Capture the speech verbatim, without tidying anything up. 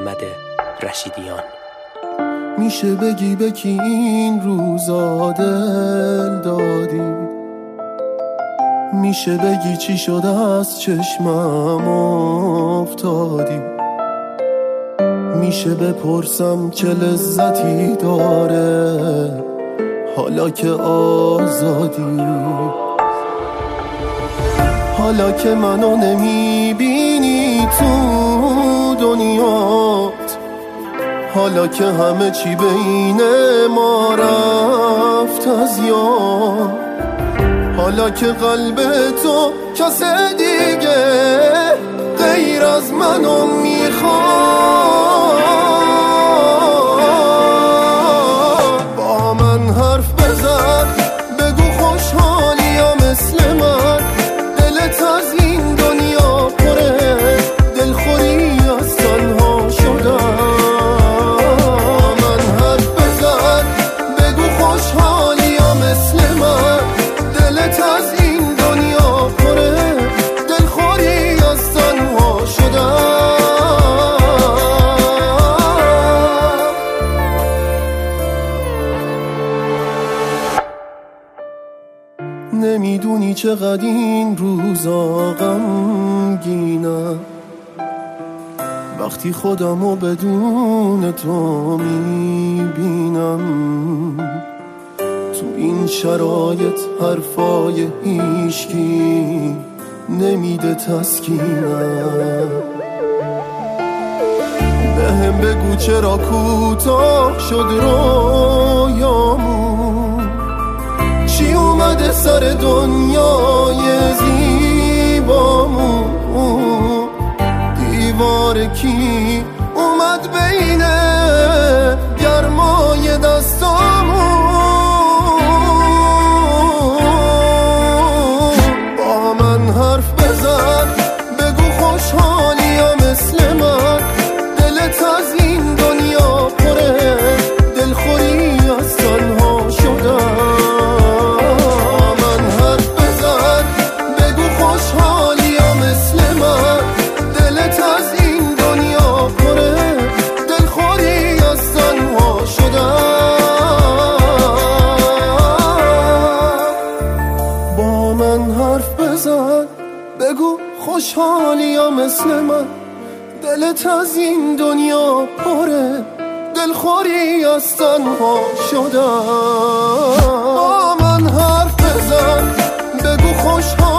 محمد رشیدیان. میشه بگی به کی این روزا دل دادی؟ میشه بگی چی شده از چشمم افتادی؟ میشه بپرسم چه لذتی داره حالا که آزادی؟ حالا که منو نمیبینی تو دنیات، حالا که همه چی بین ما رفت از یاد، حالا که قلب تو کس دیگه غیر از منو میخواد، با من حرف بزن بگو خوشحالی یا مثل من، دلت از این دنیا پره دلخوری از تنها شدن. من حرف بزن بگو خوشحالی یا مثل من، دلت از این دنیا پره دلخوری از تنها شدن. نمیدونی چقدر این روزا غمگینم، وقتی خودمو بدون تو میبینم. تو این شرایط حرفای هیچکی نمیده تسکینم. بهم بگو چرا کوتاه شد رویامون، چی اومده سر دنیای زیبامون، دیوار کی اومد بین گرمای دستامون. با من حرف بزن بگو خوشحالی یا مثل من، دلت از این دنیا پره دلخوری از تنها شدن. بگو خوشحالی یا مثل من، دلت از این دنیا پره دلخوری از تنها شدن. با من حرف بزن بگو خوشحالی